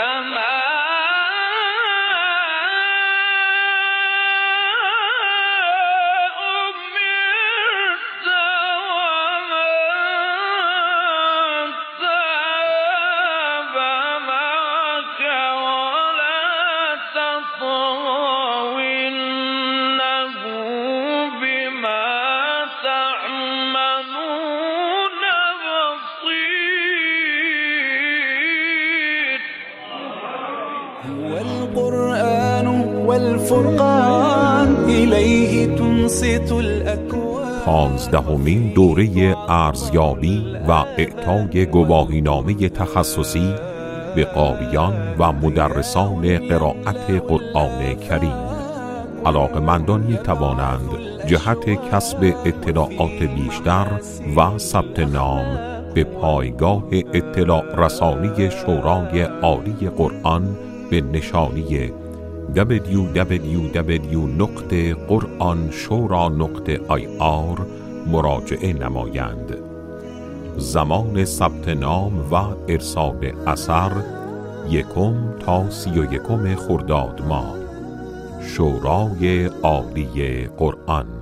والقرآن والفرقان إليه تنصت الأكوان. 15مین دوره ارزیابی و اعطای گواهینامه تخصصی به قاریان و مدرسان قرائت قرآن کریم. علاقه‌مندان می‌توانند جهت کسب اطلاعات بیشتر و ثبت نام به پایگاه اطلاع رسانی شورای عالی قرآن به نشانی www.quranshura.ir مراجعه نمایند. زمان ثبت نام و ارسال اثر 1 تا 31 خرداد ماه. شورای عالی قرآن.